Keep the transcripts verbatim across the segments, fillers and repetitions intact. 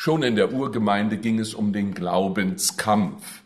Schon in der Urgemeinde ging es um den Glaubenskampf.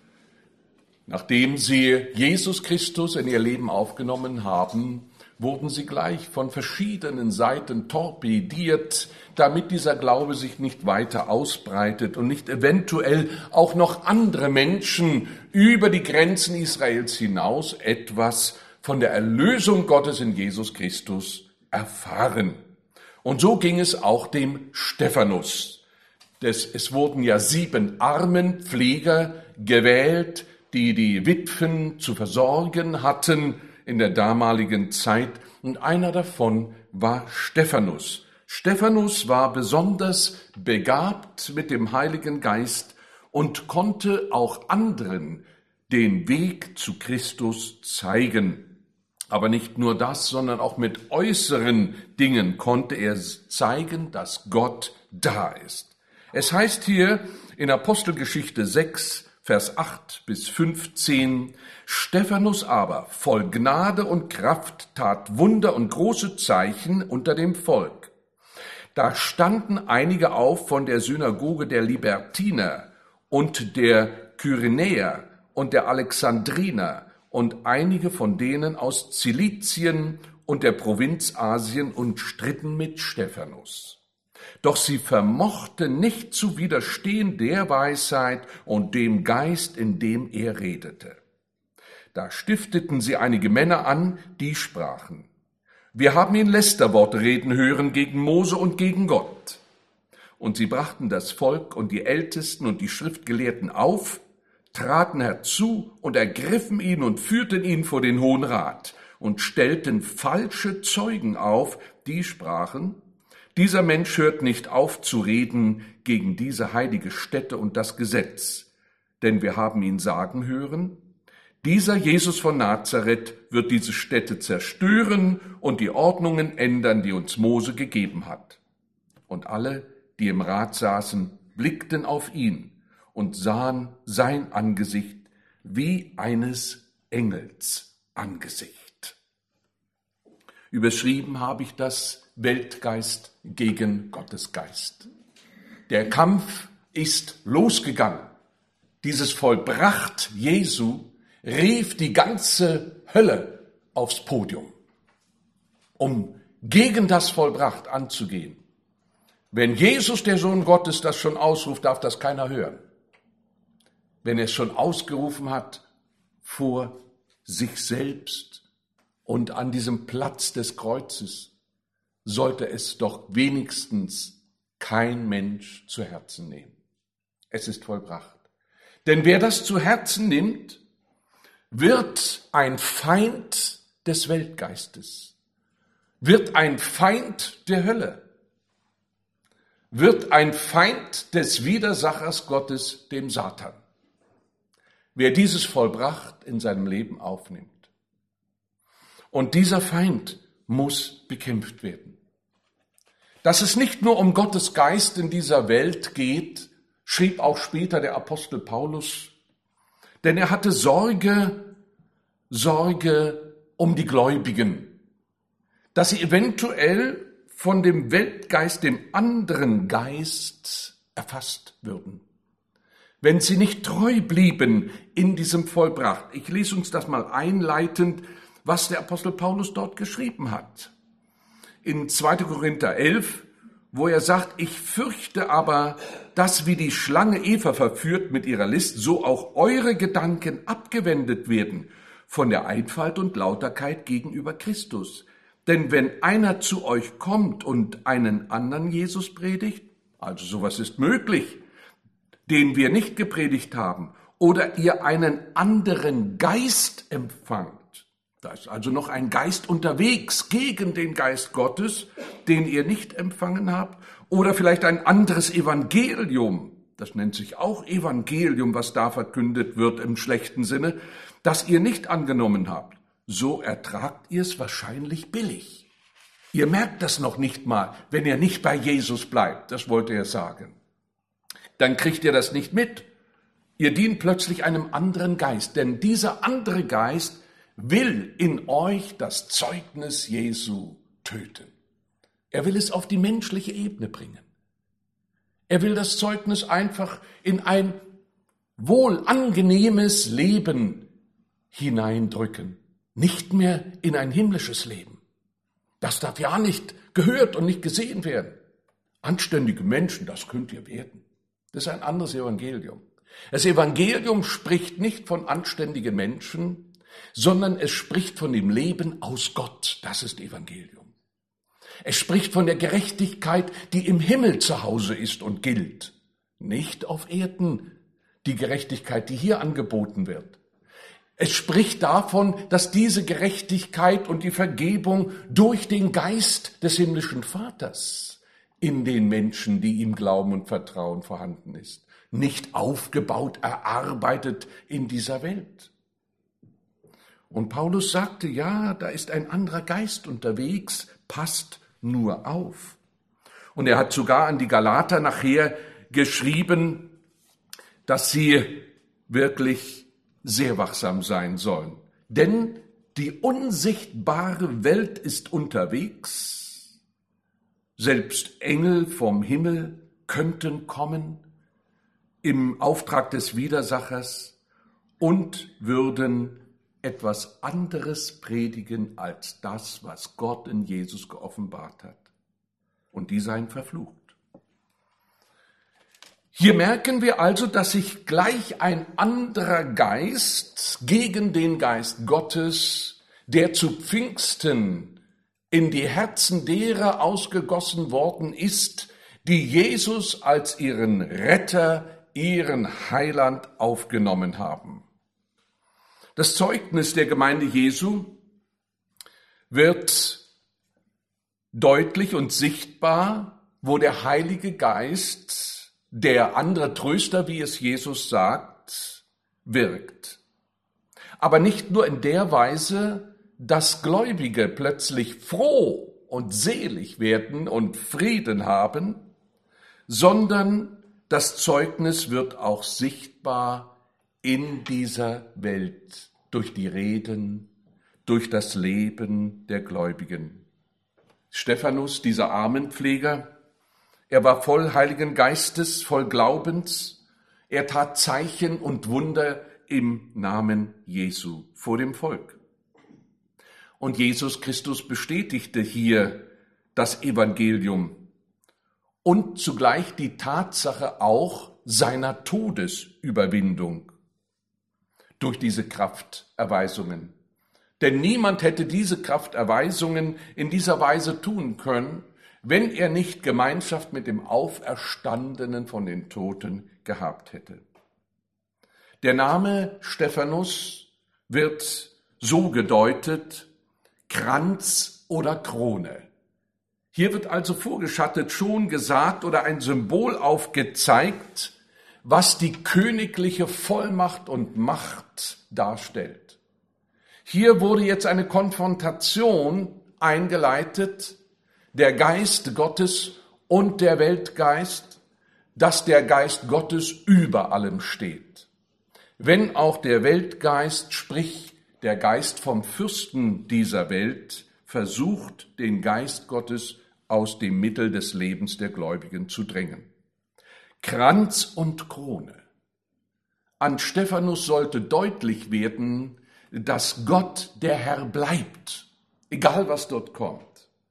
Nachdem sie Jesus Christus in ihr Leben aufgenommen haben, wurden sie gleich von verschiedenen Seiten torpediert, damit dieser Glaube sich nicht weiter ausbreitet und nicht eventuell auch noch andere Menschen über die Grenzen Israels hinaus etwas von der Erlösung Gottes in Jesus Christus erfahren. Und so ging es auch dem Stephanus. Es wurden ja sieben Armenpfleger gewählt, die die Witwen zu versorgen hatten in der damaligen Zeit, und einer davon war Stephanus. Stephanus war besonders begabt mit dem Heiligen Geist und konnte auch anderen den Weg zu Christus zeigen. Aber nicht nur das, sondern auch mit äußeren Dingen konnte er zeigen, dass Gott da ist. Es heißt hier in Apostelgeschichte sechs, Vers acht bis fünfzehn, Stephanus aber, voll Gnade und Kraft, tat Wunder und große Zeichen unter dem Volk. Da standen einige auf von der Synagoge der Libertiner und der Kyrenäer und der Alexandriner und einige von denen aus Zilizien und der Provinz Asien und stritten mit Stephanus. Doch sie vermochten nicht zu widerstehen der Weisheit und dem Geist, in dem er redete. Da stifteten sie einige Männer an, die sprachen: Wir haben ihn Lästerworte reden hören gegen Mose und gegen Gott. Und sie brachten das Volk und die Ältesten und die Schriftgelehrten auf, traten herzu und ergriffen ihn und führten ihn vor den Hohen Rat und stellten falsche Zeugen auf, die sprachen: Dieser Mensch hört nicht auf zu reden gegen diese heilige Stätte und das Gesetz. Denn wir haben ihn sagen hören, dieser Jesus von Nazareth wird diese Stätte zerstören und die Ordnungen ändern, die uns Mose gegeben hat. Und alle, die im Rat saßen, blickten auf ihn und sahen sein Angesicht wie eines Engels Angesicht. Überschrieben habe ich das: Weltgeist gegen Gottesgeist. Der Kampf ist losgegangen. Dieses Vollbracht Jesu rief die ganze Hölle aufs Podium, um gegen das Vollbracht anzugehen. Wenn Jesus, der Sohn Gottes, das schon ausruft, darf das keiner hören. Wenn er es schon ausgerufen hat vor sich selbst und an diesem Platz des Kreuzes, sollte es doch wenigstens kein Mensch zu Herzen nehmen. Es ist vollbracht. Denn wer das zu Herzen nimmt, wird ein Feind des Weltgeistes, wird ein Feind der Hölle, wird ein Feind des Widersachers Gottes, dem Satan. Wer dieses vollbracht in seinem Leben aufnimmt. Und dieser Feind muss bekämpft werden. Dass es nicht nur um Gottes Geist in dieser Welt geht, schrieb auch später der Apostel Paulus, denn er hatte Sorge, Sorge um die Gläubigen, dass sie eventuell von dem Weltgeist, dem anderen Geist, erfasst würden, wenn sie nicht treu blieben in diesem Vollbracht. Ich lese uns das mal einleitend, was der Apostel Paulus dort geschrieben hat. In zweiter Korinther elf, wo er sagt: Ich fürchte aber, dass wie die Schlange Eva verführt mit ihrer List, so auch eure Gedanken abgewendet werden von der Einfalt und Lauterkeit gegenüber Christus. Denn wenn einer zu euch kommt und einen anderen Jesus predigt, also sowas ist möglich, den wir nicht gepredigt haben, oder ihr einen anderen Geist empfangt, da ist also noch ein Geist unterwegs gegen den Geist Gottes, den ihr nicht empfangen habt, oder vielleicht ein anderes Evangelium, das nennt sich auch Evangelium, was da verkündet wird im schlechten Sinne, das ihr nicht angenommen habt, so ertragt ihr es wahrscheinlich billig. Ihr merkt das noch nicht mal, wenn ihr nicht bei Jesus bleibt, das wollte er sagen. Dann kriegt ihr das nicht mit. Ihr dient plötzlich einem anderen Geist, denn dieser andere Geist will in euch das Zeugnis Jesu töten. Er will es auf die menschliche Ebene bringen. Er will das Zeugnis einfach in ein wohl angenehmes Leben hineindrücken, nicht mehr in ein himmlisches Leben. Das darf ja nicht gehört und nicht gesehen werden. Anständige Menschen, das könnt ihr werden. Das ist ein anderes Evangelium. Das Evangelium spricht nicht von anständigen Menschen, sondern es spricht von dem Leben aus Gott. Das ist Evangelium. Es spricht von der Gerechtigkeit, die im Himmel zu Hause ist und gilt. Nicht auf Erden die Gerechtigkeit, die hier angeboten wird. Es spricht davon, dass diese Gerechtigkeit und die Vergebung durch den Geist des himmlischen Vaters in den Menschen, die ihm glauben und vertrauen, vorhanden ist. Nicht aufgebaut, erarbeitet in dieser Welt. Und Paulus sagte, ja, da ist ein anderer Geist unterwegs, passt nur auf. Und er hat sogar an die Galater nachher geschrieben, dass sie wirklich sehr wachsam sein sollen. Denn die unsichtbare Welt ist unterwegs, selbst Engel vom Himmel könnten kommen im Auftrag des Widersachers und würden etwas anderes predigen als das, was Gott in Jesus geoffenbart hat. Und die seien verflucht. Hier merken wir also, dass sich gleich ein anderer Geist gegen den Geist Gottes, der zu Pfingsten in die Herzen derer ausgegossen worden ist, die Jesus als ihren Retter, ihren Heiland aufgenommen haben. Das Zeugnis der Gemeinde Jesu wird deutlich und sichtbar, wo der Heilige Geist, der andere Tröster, wie es Jesus sagt, wirkt. Aber nicht nur in der Weise, dass Gläubige plötzlich froh und selig werden und Frieden haben, sondern das Zeugnis wird auch sichtbar in dieser Welt durch die Reden, durch das Leben der Gläubigen. Stephanus, dieser Armenpfleger, er war voll Heiligen Geistes, voll Glaubens. Er tat Zeichen und Wunder im Namen Jesu vor dem Volk. Und Jesus Christus bestätigte hier das Evangelium und zugleich die Tatsache auch seiner Todesüberwindung durch diese Krafterweisungen. Denn niemand hätte diese Krafterweisungen in dieser Weise tun können, wenn er nicht Gemeinschaft mit dem Auferstandenen von den Toten gehabt hätte. Der Name Stephanus wird so gedeutet, Kranz oder Krone. Hier wird also vorgeschattet, schon gesagt oder ein Symbol aufgezeigt, was die königliche Vollmacht und Macht darstellt. Hier wurde jetzt eine Konfrontation eingeleitet, der Geist Gottes und der Weltgeist, dass der Geist Gottes über allem steht. Wenn auch der Weltgeist, sprich der Geist vom Fürsten dieser Welt, versucht, den Geist Gottes aus dem Mittel des Lebens der Gläubigen zu drängen. Kranz und Krone. An Stephanus sollte deutlich werden, dass Gott der Herr bleibt, egal was dort kommt.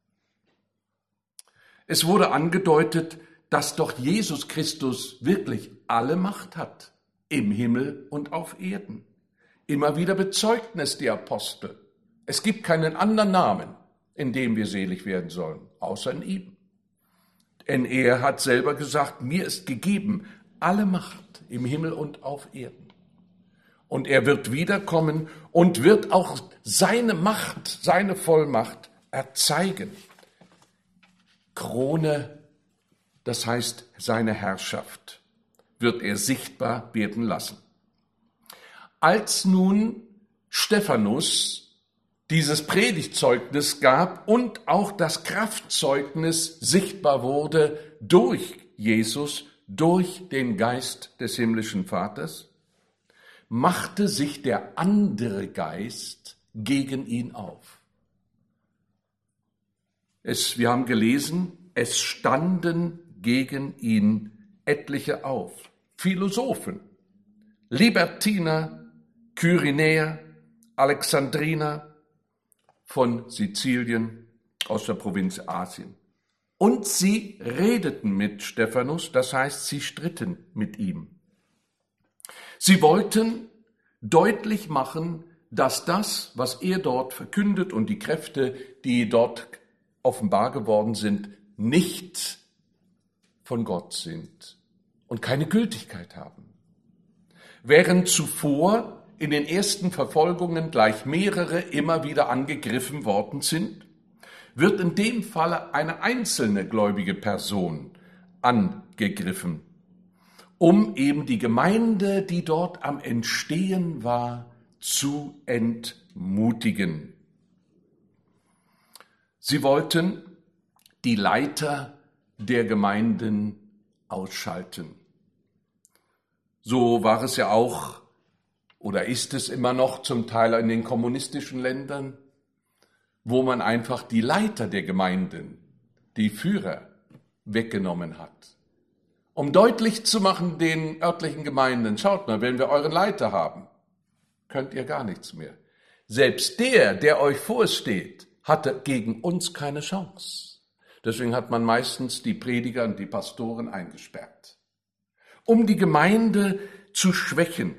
Es wurde angedeutet, dass doch Jesus Christus wirklich alle Macht hat, im Himmel und auf Erden. Immer wieder bezeugten es die Apostel. Es gibt keinen anderen Namen, in dem wir selig werden sollen, außer in ihm. Denn er hat selber gesagt, mir ist gegeben alle Macht im Himmel und auf Erden. Und er wird wiederkommen und wird auch seine Macht, seine Vollmacht erzeigen. Krone, das heißt seine Herrschaft, wird er sichtbar werden lassen. Als nun Stephanus dieses Predigtzeugnis gab und auch das Kraftzeugnis sichtbar wurde durch Jesus, durch den Geist des himmlischen Vaters, machte sich der andere Geist gegen ihn auf. Es, wir haben gelesen, es standen gegen ihn etliche auf. Philosophen, Libertiner, Kyrenäer, Alexandriner von Sizilien aus der Provinz Asien. Und sie redeten mit Stephanus, das heißt, sie stritten mit ihm. Sie wollten deutlich machen, dass das, was er dort verkündet und die Kräfte, die dort offenbar geworden sind, nicht von Gott sind und keine Gültigkeit haben. Während zuvor in den ersten Verfolgungen gleich mehrere immer wieder angegriffen worden sind, wird in dem Falle eine einzelne gläubige Person angegriffen, um eben die Gemeinde, die dort am Entstehen war, zu entmutigen. Sie wollten die Leiter der Gemeinden ausschalten. So war es ja auch oder ist es immer noch zum Teil in den kommunistischen Ländern, wo man einfach die Leiter der Gemeinden, die Führer, weggenommen hat. Um deutlich zu machen den örtlichen Gemeinden, schaut mal, wenn wir euren Leiter haben, könnt ihr gar nichts mehr. Selbst der, der euch vorsteht, hatte gegen uns keine Chance. Deswegen hat man meistens die Prediger und die Pastoren eingesperrt, um die Gemeinde zu schwächen.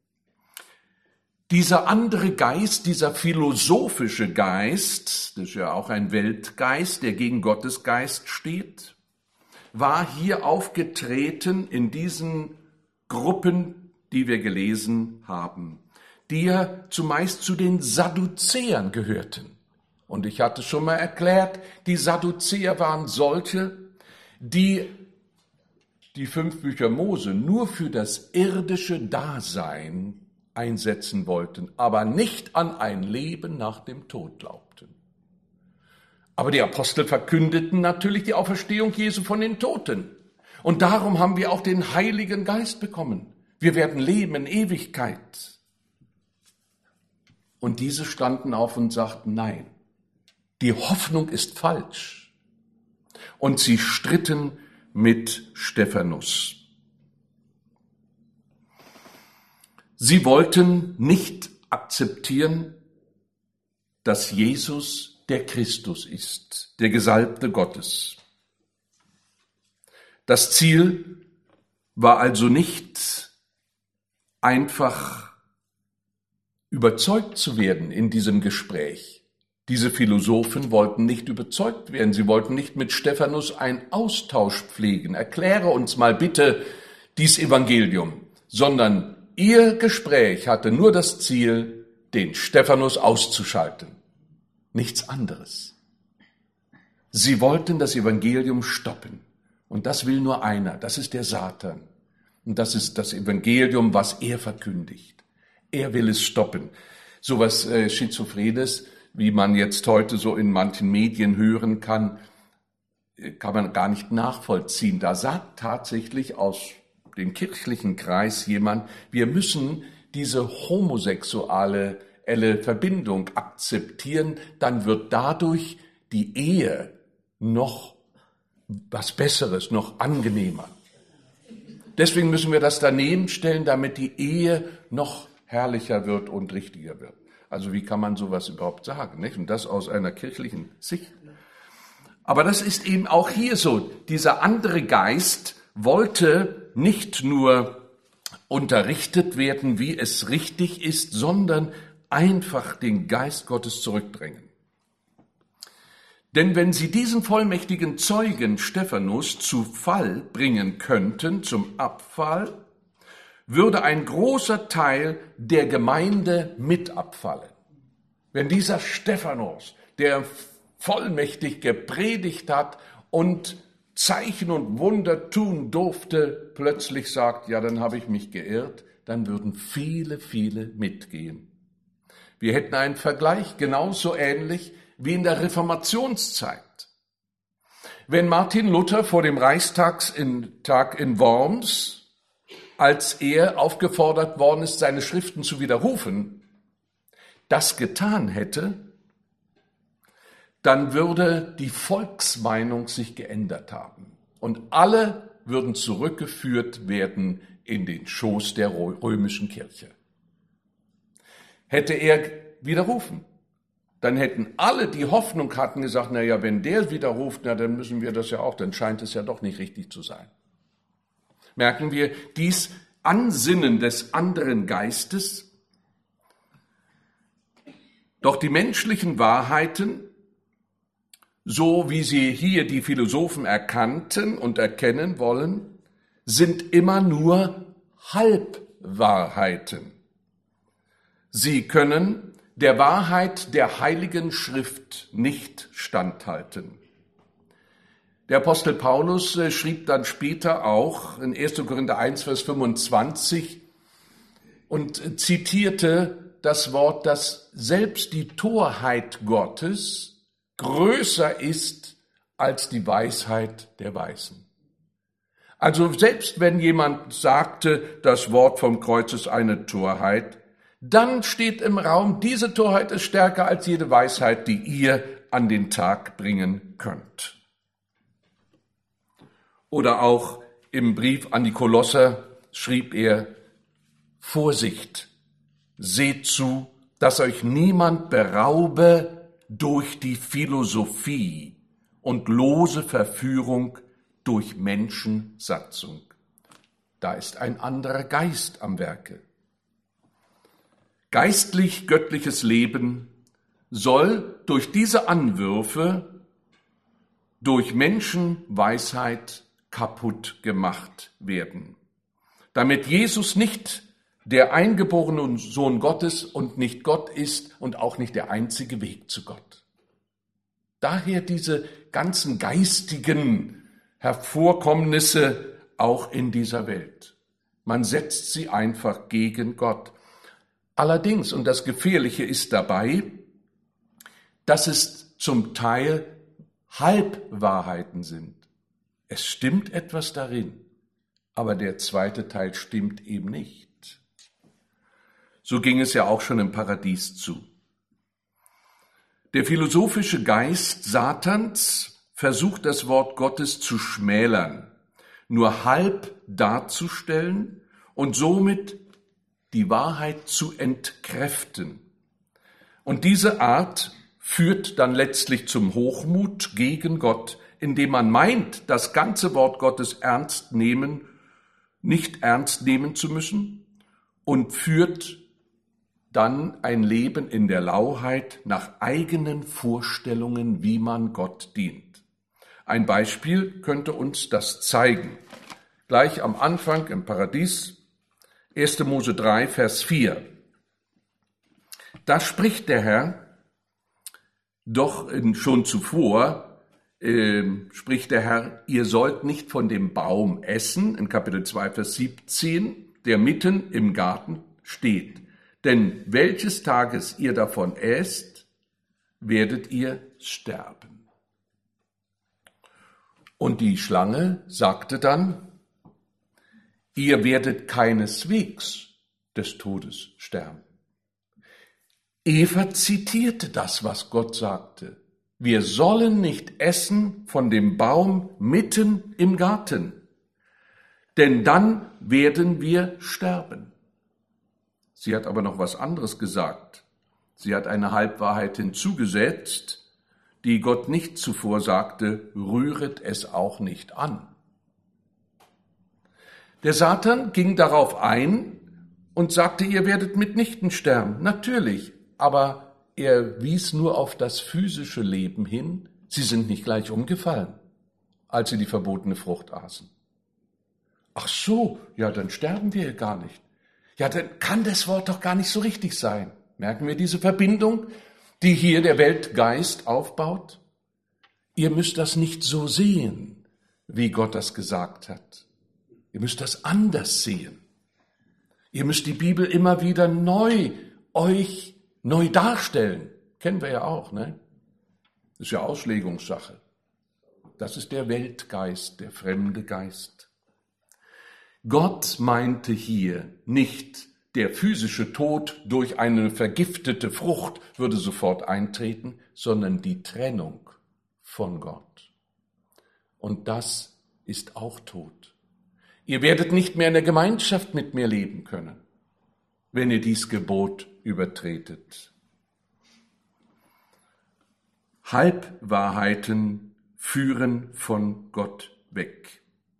Dieser andere Geist, dieser philosophische Geist, das ist ja auch ein Weltgeist, der gegen Gottes Geist steht, war hier aufgetreten in diesen Gruppen, die wir gelesen haben, die ja zumeist zu den Sadduzäern gehörten. Und ich hatte schon mal erklärt, die Sadduzäer waren solche, die die fünf Bücher Mose nur für das irdische Dasein einsetzen wollten, aber nicht an ein Leben nach dem Tod glaubten. Aber die Apostel verkündeten natürlich die Auferstehung Jesu von den Toten. Und darum haben wir auch den Heiligen Geist bekommen. Wir werden leben in Ewigkeit. Und diese standen auf und sagten, nein, die Hoffnung ist falsch. Und sie stritten mit Stephanus. Sie wollten nicht akzeptieren, dass Jesus der Christus ist, der Gesalbte Gottes. Das Ziel war also nicht einfach überzeugt zu werden in diesem Gespräch. Diese Philosophen wollten nicht überzeugt werden. Sie wollten nicht mit Stephanus einen Austausch pflegen. Erkläre uns mal bitte dies Evangelium, sondern ihr Gespräch hatte nur das Ziel, den Stephanus auszuschalten. Nichts anderes. Sie wollten das Evangelium stoppen. Und das will nur einer, das ist der Satan. Und das ist das Evangelium, was er verkündigt. Er will es stoppen. So was äh, Schizophrenes, wie man jetzt heute so in manchen Medien hören kann, kann man gar nicht nachvollziehen. Da sagt tatsächlich aus dem kirchlichen Kreis jemand, wir müssen diese homosexuelle Verbindung akzeptieren, dann wird dadurch die Ehe noch was Besseres, noch angenehmer. Deswegen müssen wir das daneben stellen, damit die Ehe noch herrlicher wird und richtiger wird. Also wie kann man sowas überhaupt sagen, nicht? Und das aus einer kirchlichen Sicht. Aber das ist eben auch hier so. Dieser andere Geist wollte nicht nur unterrichtet werden, wie es richtig ist, sondern einfach den Geist Gottes zurückdrängen. Denn wenn sie diesen vollmächtigen Zeugen Stephanus zu Fall bringen könnten, zum Abfall, würde ein großer Teil der Gemeinde mit abfallen. Wenn dieser Stephanus, der vollmächtig gepredigt hat und Zeichen und Wunder tun durfte, plötzlich sagt, ja, dann habe ich mich geirrt, dann würden viele, viele mitgehen. Wir hätten einen Vergleich genauso ähnlich wie in der Reformationszeit. Wenn Martin Luther vor dem Reichstag in, Tag in Worms, als er aufgefordert worden ist, seine Schriften zu widerrufen, das getan hätte, dann würde die Volksmeinung sich geändert haben. Und alle würden zurückgeführt werden in den Schoß der römischen Kirche. Hätte er widerrufen, dann hätten alle, die Hoffnung hatten, gesagt, na ja, wenn der widerruft, na dann müssen wir das ja auch, dann scheint es ja doch nicht richtig zu sein. Merken wir dies Ansinnen des anderen Geistes? Doch die menschlichen Wahrheiten, so wie sie hier die Philosophen erkannten und erkennen wollen, sind immer nur Halbwahrheiten. Sie können der Wahrheit der Heiligen Schrift nicht standhalten. Der Apostel Paulus schrieb dann später auch in erster Korinther eins, Vers fünfundzwanzig und zitierte das Wort, dass selbst die Torheit Gottes größer ist als die Weisheit der Weisen. Also selbst wenn jemand sagte, das Wort vom Kreuz ist eine Torheit, dann steht im Raum, diese Torheit ist stärker als jede Weisheit, die ihr an den Tag bringen könnt. Oder auch im Brief an die Kolosser schrieb er, Vorsicht, seht zu, dass euch niemand beraube durch die Philosophie und lose Verführung durch Menschensatzung. Da ist ein anderer Geist am Werke. Geistlich-göttliches Leben soll durch diese Anwürfe, durch Menschenweisheit kaputt gemacht werden, damit Jesus nicht der eingeborene Sohn Gottes und nicht Gott ist und auch nicht der einzige Weg zu Gott. Daher diese ganzen geistigen Hervorkommnisse auch in dieser Welt. Man setzt sie einfach gegen Gott. Allerdings, und das Gefährliche ist dabei, dass es zum Teil Halbwahrheiten sind. Es stimmt etwas darin, aber der zweite Teil stimmt eben nicht. So ging es ja auch schon im Paradies zu. Der philosophische Geist Satans versucht, das Wort Gottes zu schmälern, nur halb darzustellen und somit die Wahrheit zu entkräften. Und diese Art führt dann letztlich zum Hochmut gegen Gott, indem man meint, das ganze Wort Gottes ernst nehmen, nicht ernst nehmen zu müssen und führt dann ein Leben in der Lauheit nach eigenen Vorstellungen, wie man Gott dient. Ein Beispiel könnte uns das zeigen. Gleich am Anfang im Paradies, erster Mose drei, Vers vier. Da spricht der Herr, doch schon zuvor äh, spricht der Herr, ihr sollt nicht von dem Baum essen, in Kapitel zwei, Vers siebzehn, der mitten im Garten steht. Denn welches Tages ihr davon esst, werdet ihr sterben. Und die Schlange sagte dann, ihr werdet keineswegs des Todes sterben. Eva zitierte das, was Gott sagte. Wir sollen nicht essen von dem Baum mitten im Garten, denn dann werden wir sterben. Sie hat aber noch was anderes gesagt. Sie hat eine Halbwahrheit hinzugesetzt, die Gott nicht zuvor sagte, rühret es auch nicht an. Der Satan ging darauf ein und sagte, ihr werdet mitnichten sterben. Natürlich, aber er wies nur auf das physische Leben hin. Sie sind nicht gleich umgefallen, als sie die verbotene Frucht aßen. Ach so, ja, dann sterben wir gar nicht. Ja, dann kann das Wort doch gar nicht so richtig sein. Merken wir diese Verbindung, die hier der Weltgeist aufbaut? Ihr müsst das nicht so sehen, wie Gott das gesagt hat. Ihr müsst das anders sehen. Ihr müsst die Bibel immer wieder neu euch neu darstellen. Kennen wir ja auch, ne? Das ist ja Auslegungssache. Das ist der Weltgeist, der fremde Geist. Gott meinte hier nicht, der physische Tod durch eine vergiftete Frucht würde sofort eintreten, sondern die Trennung von Gott. Und das ist auch Tod. Ihr werdet nicht mehr in der Gemeinschaft mit mir leben können, wenn ihr dies Gebot übertretet. Halbwahrheiten führen von Gott weg.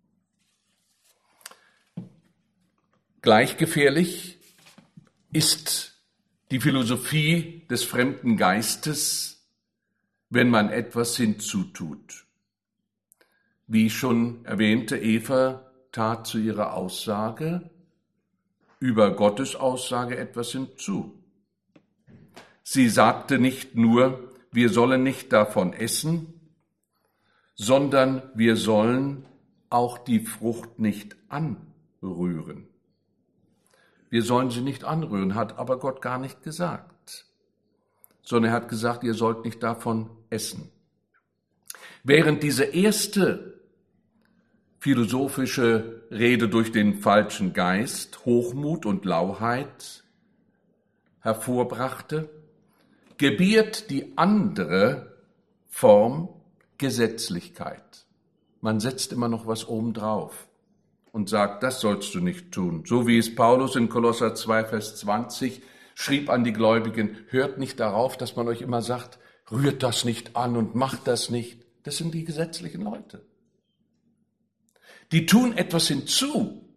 Gleich gefährlich ist die Philosophie des fremden Geistes, wenn man etwas hinzutut. Wie ich schon erwähnte, Eva tat zu ihrer Aussage über Gottes Aussage etwas hinzu. Sie sagte nicht nur, wir sollen nicht davon essen, sondern wir sollen auch die Frucht nicht anrühren. Wir sollen sie nicht anrühren, hat aber Gott gar nicht gesagt, sondern er hat gesagt, ihr sollt nicht davon essen. Während diese erste philosophische Rede durch den falschen Geist Hochmut und Lauheit hervorbrachte, gebiert die andere Form Gesetzlichkeit. Man setzt immer noch was obendrauf und sagt, das sollst du nicht tun. So wie es Paulus in Kolosser zwei, Vers zwanzig schrieb an die Gläubigen, hört nicht darauf, dass man euch immer sagt, rührt das nicht an und macht das nicht. Das sind die gesetzlichen Leute. Die tun etwas hinzu.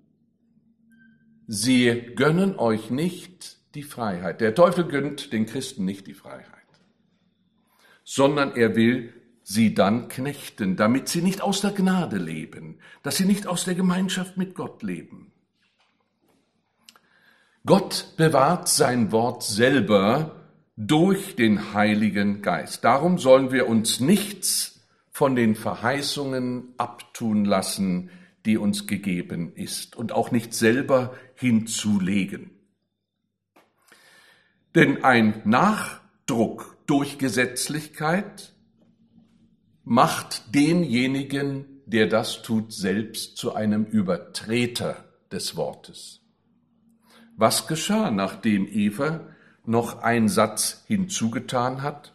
Sie gönnen euch nicht die Freiheit. Der Teufel gönnt den Christen nicht die Freiheit, sondern er will sie dann knechten, damit sie nicht aus der Gnade leben, dass sie nicht aus der Gemeinschaft mit Gott leben. Gott bewahrt sein Wort selber durch den Heiligen Geist. Darum sollen wir uns nichts von den Verheißungen abtun lassen, die uns gegeben ist, und auch nicht selber hinzulegen. Denn ein Nachdruck durch Gesetzlichkeit macht denjenigen, der das tut, selbst zu einem Übertreter des Wortes. Was geschah, nachdem Eva noch einen Satz hinzugetan hat?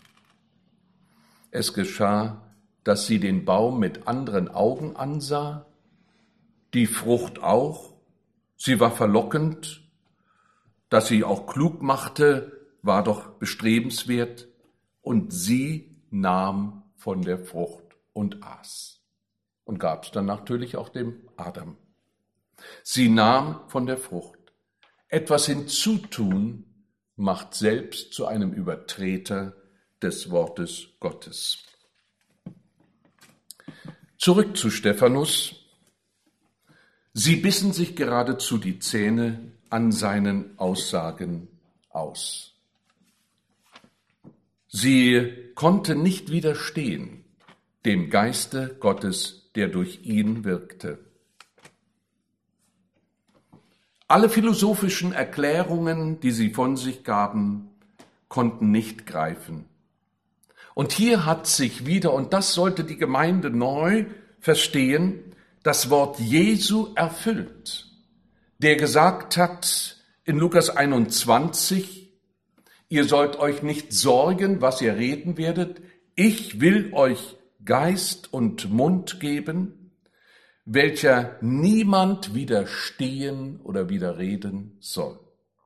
Es geschah, dass sie den Baum mit anderen Augen ansah, die Frucht auch, sie war verlockend, dass sie auch klug machte, war doch bestrebenswert, und sie nahm von der Frucht und aß und gab es dann natürlich auch dem Adam. Sie nahm von der Frucht. Etwas hinzutun macht selbst zu einem Übertreter des Wortes Gottes. Zurück zu Stephanus. Sie bissen sich geradezu die Zähne an seinen Aussagen aus. Sie konnte nicht widerstehen dem Geiste Gottes, der durch ihn wirkte. Alle philosophischen Erklärungen, die sie von sich gaben, konnten nicht greifen. Und hier hat sich wieder, und das sollte die Gemeinde neu verstehen, das Wort Jesu erfüllt, der gesagt hat in Lukas einundzwanzig, ihr sollt euch nicht sorgen, was ihr reden werdet, ich will euch Geist und Mund geben, welcher niemand widerstehen oder widerreden soll.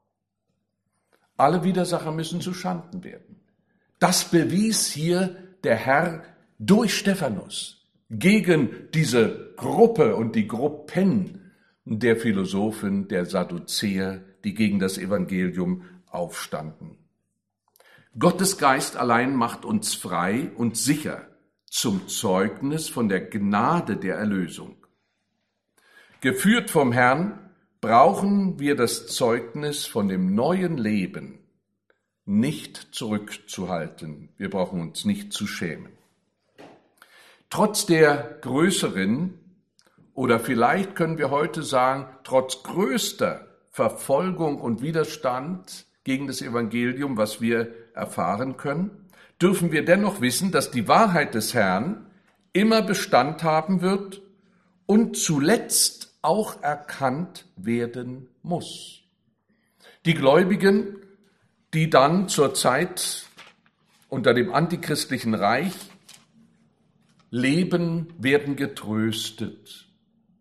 Alle Widersacher müssen zu Schanden werden. Das bewies hier der Herr durch Stephanus gegen diese Gruppe und die Gruppen der Philosophen, der Sadduzäer, die gegen das Evangelium aufstanden. Gottes Geist allein macht uns frei und sicher zum Zeugnis von der Gnade der Erlösung. Geführt vom Herrn brauchen wir das Zeugnis von dem neuen Leben nicht zurückzuhalten. Wir brauchen uns nicht zu schämen. Trotz der größeren, oder vielleicht können wir heute sagen, trotz größter Verfolgung und Widerstand gegen das Evangelium, was wir erfahren können, dürfen wir dennoch wissen, dass die Wahrheit des Herrn immer Bestand haben wird und zuletzt auch erkannt werden muss. Die Gläubigen, die dann zur Zeit unter dem antichristlichen Reich leben, werden getröstet.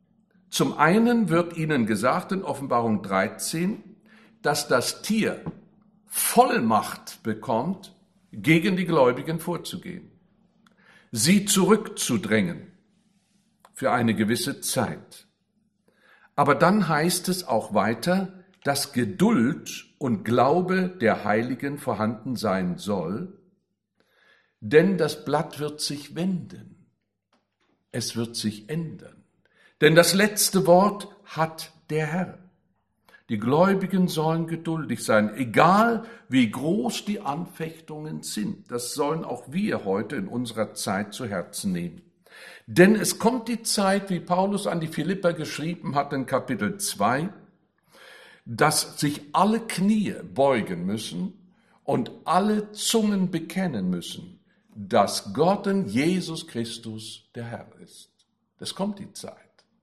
Zum einen wird ihnen gesagt in Offenbarung dreizehn, dass das Tier Vollmacht bekommt, gegen die Gläubigen vorzugehen, sie zurückzudrängen für eine gewisse Zeit. Aber dann heißt es auch weiter, dass Geduld und Glaube der Heiligen vorhanden sein soll, denn das Blatt wird sich wenden. Es wird sich ändern. Denn das letzte Wort hat der Herr. Die Gläubigen sollen geduldig sein, egal wie groß die Anfechtungen sind. Das sollen auch wir heute in unserer Zeit zu Herzen nehmen. Denn es kommt die Zeit, wie Paulus an die Philipper geschrieben hat in Kapitel zwei, dass sich alle Knie beugen müssen und alle Zungen bekennen müssen, dass Gott in Jesus Christus der Herr ist. Es kommt die Zeit.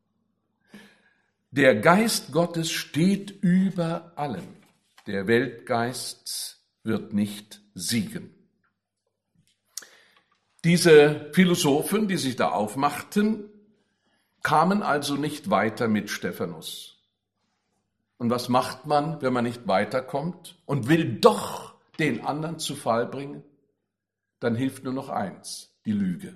Der Geist Gottes steht über allem. Der Weltgeist wird nicht siegen. Diese Philosophen, die sich da aufmachten, kamen also nicht weiter mit Stephanus. Und was macht man, wenn man nicht weiterkommt und will doch den anderen zu Fall bringen? Dann hilft nur noch eins, die Lüge.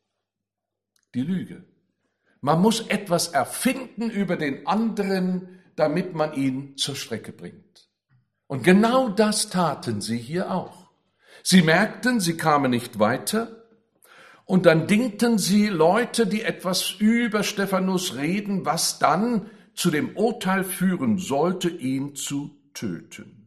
Die Lüge. Man muss etwas erfinden über den anderen, damit man ihn zur Strecke bringt. Und genau das taten sie hier auch. Sie merkten, sie kamen nicht weiter und dann dingten sie Leute, die etwas über Stephanus reden, was dann zu dem Urteil führen sollte, ihn zu töten.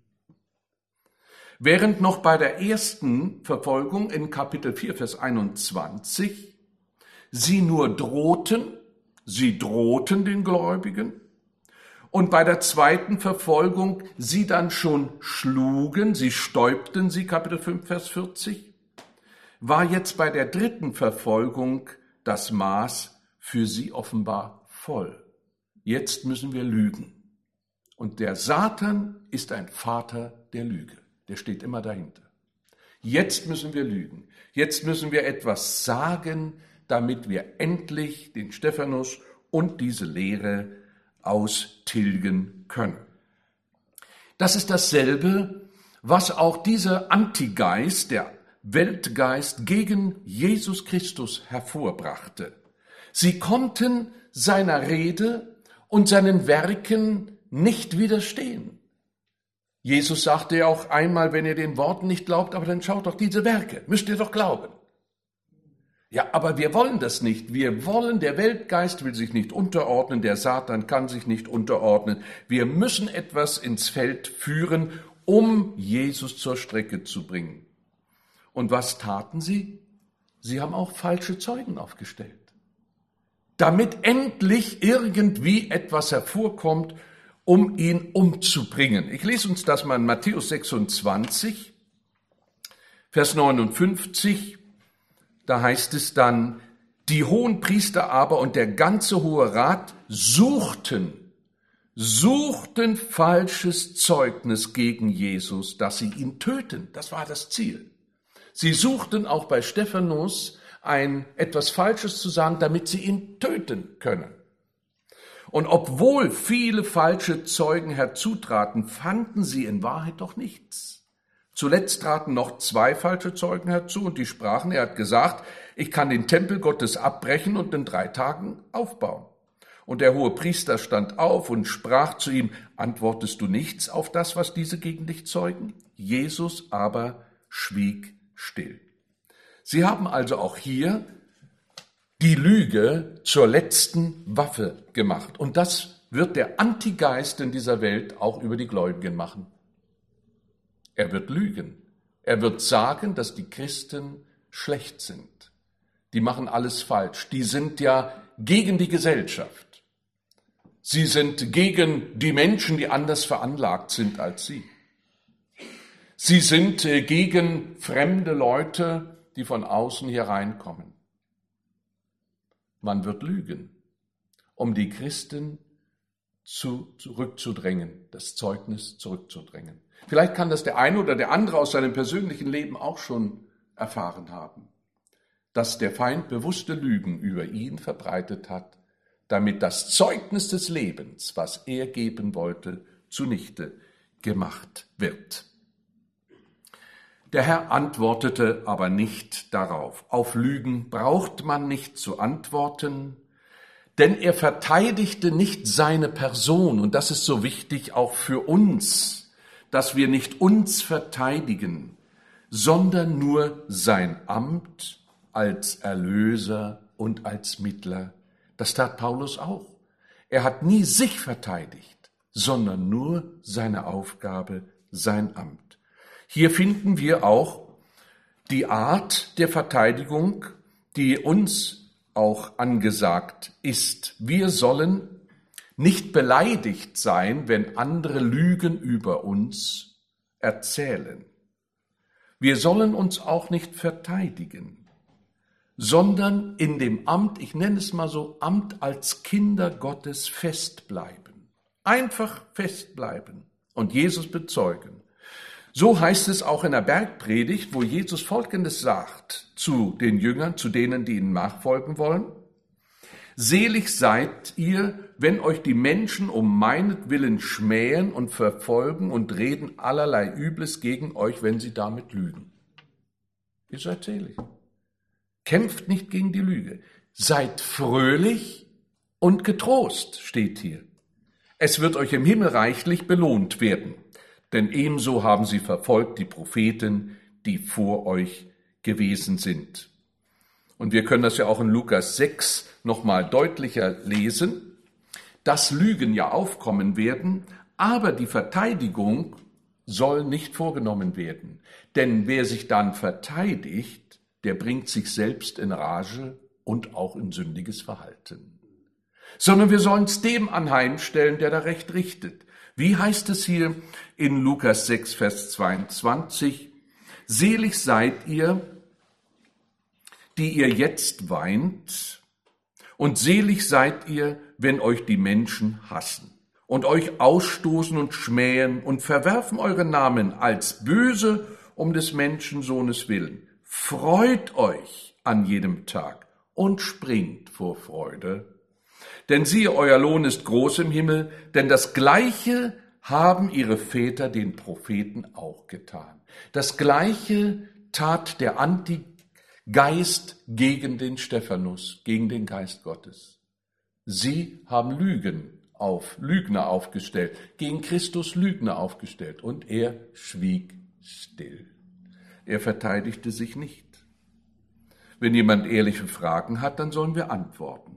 Während noch bei der ersten Verfolgung in Kapitel vier, Vers einundzwanzig sie nur drohten, sie drohten den Gläubigen, und bei der zweiten Verfolgung sie dann schon schlugen, sie stäubten sie, Kapitel fünf, Vers vierzig, war jetzt bei der dritten Verfolgung das Maß für sie offenbar voll. Jetzt müssen wir lügen. Und der Satan ist ein Vater der Lüge. Der steht immer dahinter. Jetzt müssen wir lügen. Jetzt müssen wir etwas sagen, damit wir endlich den Stephanus und diese Lehre austilgen können. Das ist dasselbe, was auch dieser Antigeist, der Weltgeist gegen Jesus Christus hervorbrachte. Sie konnten seiner Rede und seinen Werken nicht widerstehen. Jesus sagte ja auch einmal, wenn ihr den Worten nicht glaubt, aber dann schaut doch diese Werke, müsst ihr doch glauben. Ja, aber wir wollen das nicht. Wir wollen, der Weltgeist will sich nicht unterordnen, der Satan kann sich nicht unterordnen. Wir müssen etwas ins Feld führen, um Jesus zur Strecke zu bringen. Und was taten sie? Sie haben auch falsche Zeugen aufgestellt, damit endlich irgendwie etwas hervorkommt, um ihn umzubringen. Ich lese uns das mal in Matthäus sechsundzwanzig, Vers neunundfünfzig. Da heißt es dann, die Hohenpriester aber und der ganze Hohe Rat suchten, suchten falsches Zeugnis gegen Jesus, dass sie ihn töten. Das war das Ziel. Sie suchten auch bei Stephanus ein etwas Falsches zu sagen, damit sie ihn töten können. Und obwohl viele falsche Zeugen herzutraten, fanden sie in Wahrheit doch nichts. Zuletzt traten noch zwei falsche Zeugen herzu und die sprachen, er hat gesagt, ich kann den Tempel Gottes abbrechen und in drei Tagen aufbauen. Und der Hohepriester stand auf und sprach zu ihm, antwortest du nichts auf das, was diese gegen dich zeugen? Jesus aber schwieg still. Sie haben also auch hier die Lüge zur letzten Waffe gemacht. Und das wird der Antigeist in dieser Welt auch über die Gläubigen machen. Er wird lügen. Er wird sagen, dass die Christen schlecht sind. Die machen alles falsch. Die sind ja gegen die Gesellschaft. Sie sind gegen die Menschen, die anders veranlagt sind als sie. Sie sind gegen fremde Leute, die von außen hier reinkommen. Man wird lügen, um die Christen zu, zurückzudrängen, das Zeugnis zurückzudrängen. Vielleicht kann das der eine oder der andere aus seinem persönlichen Leben auch schon erfahren haben, dass der Feind bewusste Lügen über ihn verbreitet hat, damit das Zeugnis des Lebens, was er geben wollte, zunichte gemacht wird. Der Herr antwortete aber nicht darauf. Auf Lügen braucht man nicht zu antworten, denn er verteidigte nicht seine Person. Und das ist so wichtig auch für uns, dass wir nicht uns verteidigen, sondern nur sein Amt als Erlöser und als Mittler. Das tat Paulus auch. Er hat nie sich verteidigt, sondern nur seine Aufgabe, sein Amt. Hier finden wir auch die Art der Verteidigung, die uns auch angesagt ist. Wir sollen nicht beleidigt sein, wenn andere Lügen über uns erzählen. Wir sollen uns auch nicht verteidigen, sondern in dem Amt, ich nenne es mal so, Amt als Kinder Gottes festbleiben. Einfach festbleiben und Jesus bezeugen. So heißt es auch in der Bergpredigt, wo Jesus Folgendes sagt zu den Jüngern, zu denen, die ihnen nachfolgen wollen. Selig seid ihr, wenn euch die Menschen um meinetwillen schmähen und verfolgen und reden allerlei Übles gegen euch, wenn sie damit lügen. Ihr seid selig. Kämpft nicht gegen die Lüge. Seid fröhlich und getrost, steht hier. Es wird euch im Himmel reichlich belohnt werden. Denn ebenso haben sie verfolgt die Propheten, die vor euch gewesen sind. Und wir können das ja auch in Lukas sechs nochmal deutlicher lesen, dass Lügen ja aufkommen werden, aber die Verteidigung soll nicht vorgenommen werden. Denn wer sich dann verteidigt, der bringt sich selbst in Rage und auch in sündiges Verhalten. Sondern wir sollen es dem anheimstellen, der da recht richtet. Wie heißt es hier in Lukas sechs, Vers zweiundzwanzig? Selig seid ihr, die ihr jetzt weint, und selig seid ihr, wenn euch die Menschen hassen und euch ausstoßen und schmähen und verwerfen eure Namen als böse um des Menschensohnes willen. Freut euch an jedem Tag und springt vor Freude. Denn siehe, euer Lohn ist groß im Himmel, denn das Gleiche haben ihre Väter den Propheten auch getan. Das Gleiche tat der Antigeist gegen den Stephanus, gegen den Geist Gottes. Sie haben Lügen auf, Lügner aufgestellt, gegen Christus Lügner aufgestellt, und er schwieg still. Er verteidigte sich nicht. Wenn jemand ehrliche Fragen hat, dann sollen wir antworten.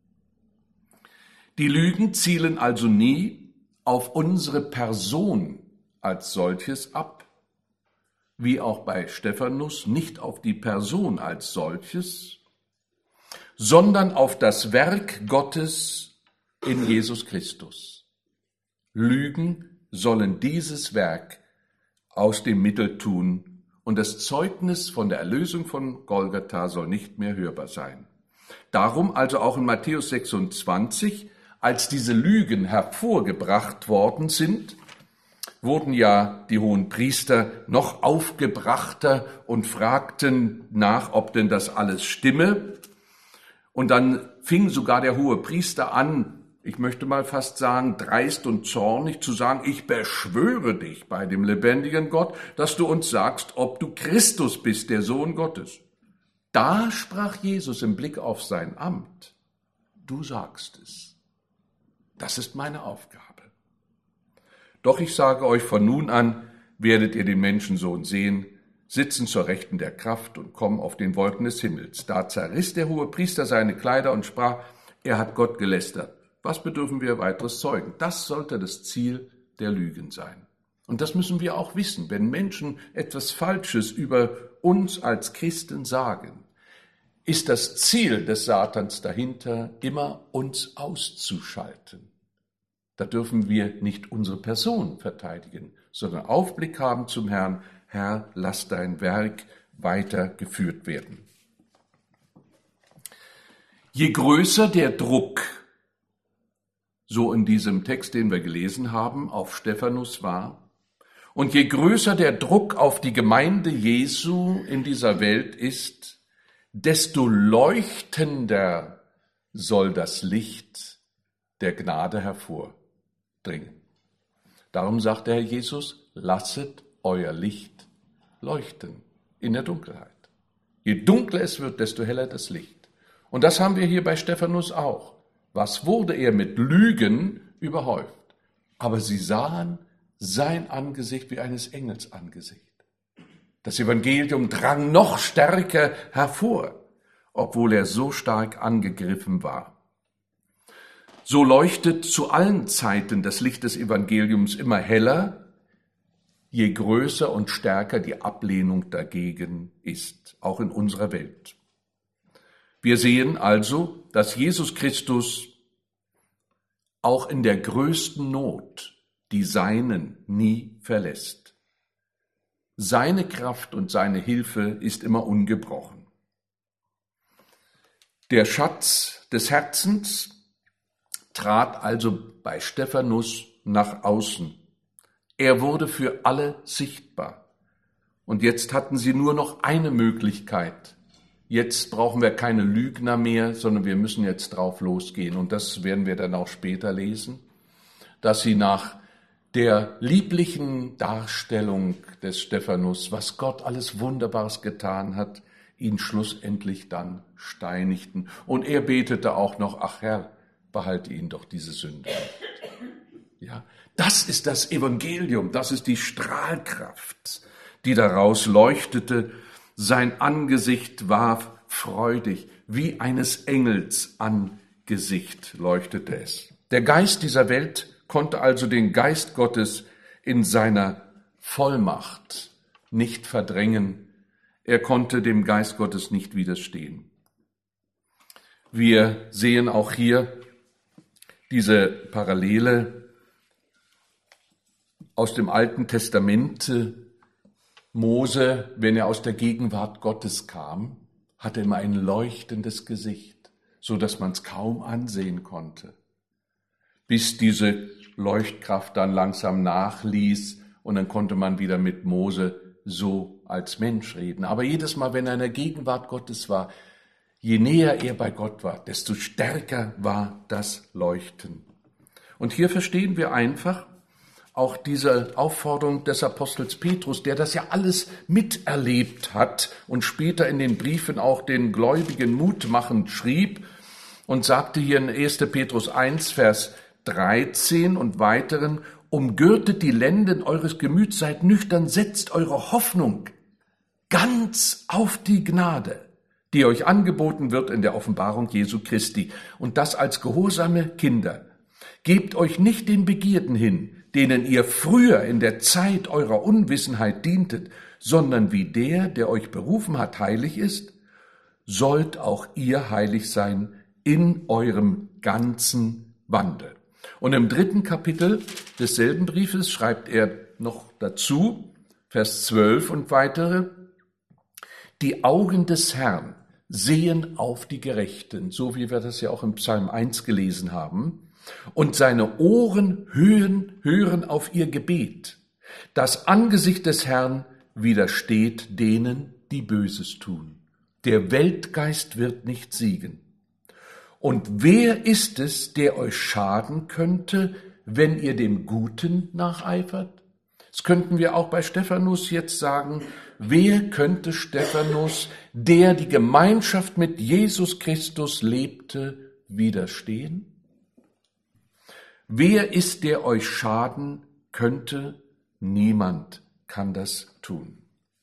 Die Lügen zielen also nie auf unsere Person als solches ab, wie auch bei Stephanus nicht auf die Person als solches, sondern auf das Werk Gottes in Jesus Christus. Lügen sollen dieses Werk aus dem Mittel tun, und das Zeugnis von der Erlösung von Golgatha soll nicht mehr hörbar sein. Darum also auch in Matthäus sechsundzwanzig, als diese Lügen hervorgebracht worden sind, wurden ja die hohen Priester noch aufgebrachter und fragten nach, ob denn das alles stimme. Und dann fing sogar der hohe Priester an, ich möchte mal fast sagen, dreist und zornig zu sagen, ich beschwöre dich bei dem lebendigen Gott, dass du uns sagst, ob du Christus bist, der Sohn Gottes. Da sprach Jesus im Blick auf sein Amt, du sagst es. Das ist meine Aufgabe. Doch ich sage euch, von nun an werdet ihr den Menschensohn sehen, sitzen zur Rechten der Kraft und kommen auf den Wolken des Himmels. Da zerriss der hohe Priester seine Kleider und sprach, er hat Gott gelästert. Was bedürfen wir weiteres zeugen? Das sollte das Ziel der Lügen sein. Und das müssen wir auch wissen, wenn Menschen etwas Falsches über uns als Christen sagen, ist das Ziel des Satans dahinter, immer uns auszuschalten. Da dürfen wir nicht unsere Person verteidigen, sondern Aufblick haben zum Herrn. Herr, lass dein Werk weitergeführt werden. Je größer der Druck, so in diesem Text, den wir gelesen haben, auf Stephanus war, und je größer der Druck auf die Gemeinde Jesu in dieser Welt ist, desto leuchtender soll das Licht der Gnade hervordringen. Darum sagt der Herr Jesus, lasset euer Licht leuchten in der Dunkelheit. Je dunkler es wird, desto heller das Licht. Und das haben wir hier bei Stephanus auch. Was wurde er mit Lügen überhäuft? Aber sie sahen sein Angesicht wie eines Engels Angesicht. Das Evangelium drang noch stärker hervor, obwohl er so stark angegriffen war. So leuchtet zu allen Zeiten das Licht des Evangeliums immer heller, je größer und stärker die Ablehnung dagegen ist, auch in unserer Welt. Wir sehen also, dass Jesus Christus auch in der größten Not die Seinen nie verlässt. Seine Kraft und seine Hilfe ist immer ungebrochen. Der Schatz des Herzens trat also bei Stephanus nach außen. Er wurde für alle sichtbar. Und jetzt hatten sie nur noch eine Möglichkeit. Jetzt brauchen wir keine Lügner mehr, sondern wir müssen jetzt drauf losgehen. Und das werden wir dann auch später lesen, dass sie nach der lieblichen Darstellung des Stephanus, was Gott alles Wunderbares getan hat, ihn schlussendlich dann steinigten. Und er betete auch noch, ach Herr, behalte ihn doch diese Sünde nicht. Ja, das ist das Evangelium, das ist die Strahlkraft, die daraus leuchtete. Sein Angesicht war freudig, wie eines Engels Angesicht leuchtete es. Der Geist dieser Welt konnte also den Geist Gottes in seiner Vollmacht nicht verdrängen. Er konnte dem Geist Gottes nicht widerstehen. Wir sehen auch hier diese Parallele aus dem Alten Testament. Mose, wenn er aus der Gegenwart Gottes kam, hatte immer ein leuchtendes Gesicht, so dass man es kaum ansehen konnte, bis diese Leuchtkraft dann langsam nachließ und dann konnte man wieder mit Mose so als Mensch reden. Aber jedes Mal, wenn er in der Gegenwart Gottes war, je näher er bei Gott war, desto stärker war das Leuchten. Und hier verstehen wir einfach auch diese Aufforderung des Apostels Petrus, der das ja alles miterlebt hat und später in den Briefen auch den Gläubigen mutmachend schrieb und sagte hier in erster Petrus eins, Vers dreizehn und weiteren, umgürtet die Lenden eures Gemüts, seid nüchtern, setzt eure Hoffnung ganz auf die Gnade, die euch angeboten wird in der Offenbarung Jesu Christi, und das als gehorsame Kinder. Gebt euch nicht den Begierden hin, denen ihr früher in der Zeit eurer Unwissenheit dientet, sondern wie der, der euch berufen hat, heilig ist, sollt auch ihr heilig sein in eurem ganzen Wandel. Und im dritten Kapitel desselben Briefes schreibt er noch dazu, Vers zwölf und weitere, die Augen des Herrn sehen auf die Gerechten, so wie wir das ja auch im Psalm eins gelesen haben, und seine Ohren hören, hören auf ihr Gebet. Das Angesicht des Herrn widersteht denen, die Böses tun. Der Weltgeist wird nicht siegen. Und wer ist es, der euch schaden könnte, wenn ihr dem Guten nacheifert? Das könnten wir auch bei Stephanus jetzt sagen. Wer könnte Stephanus, der die Gemeinschaft mit Jesus Christus lebte, widerstehen? Wer ist, der euch schaden könnte? Niemand kann das tun.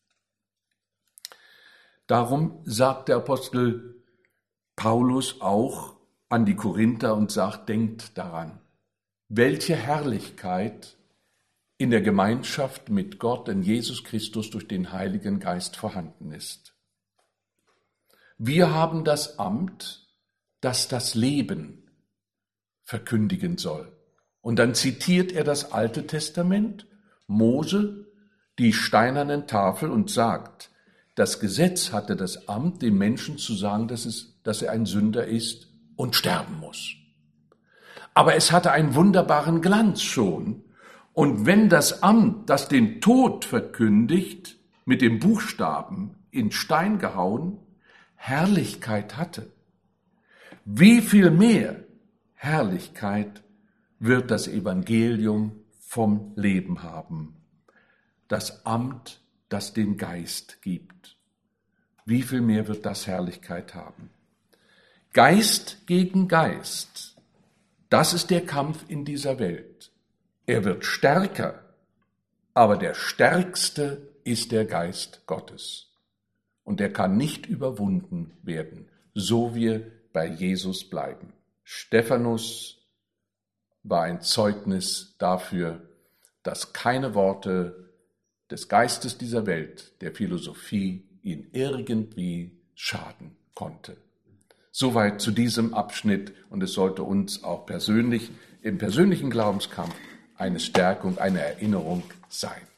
Darum sagt der Apostel Paulus auch an die Korinther und sagt, denkt daran, welche Herrlichkeit in der Gemeinschaft mit Gott in Jesus Christus durch den Heiligen Geist vorhanden ist. Wir haben das Amt, das das Leben verkündigen soll. Und dann zitiert er das Alte Testament, Mose, die steinernen Tafel und sagt, das Gesetz hatte das Amt, dem Menschen zu sagen, dass, es, dass er ein Sünder ist und sterben muss. Aber es hatte einen wunderbaren Glanz schon. Und wenn das Amt, das den Tod verkündigt, mit dem Buchstaben in Stein gehauen, Herrlichkeit hatte, wie viel mehr Herrlichkeit wird das Evangelium vom Leben haben, das Amt, das den Geist gibt. Wie viel mehr wird das Herrlichkeit haben? Geist gegen Geist, das ist der Kampf in dieser Welt. Er wird stärker, aber der Stärkste ist der Geist Gottes. Und er kann nicht überwunden werden, so wir bei Jesus bleiben. Stephanus war ein Zeugnis dafür, dass keine Worte des Geistes dieser Welt, der Philosophie, ihn irgendwie schaden konnte. Soweit zu diesem Abschnitt, und es sollte uns auch persönlich, im persönlichen Glaubenskampf eine Stärkung, eine Erinnerung sein.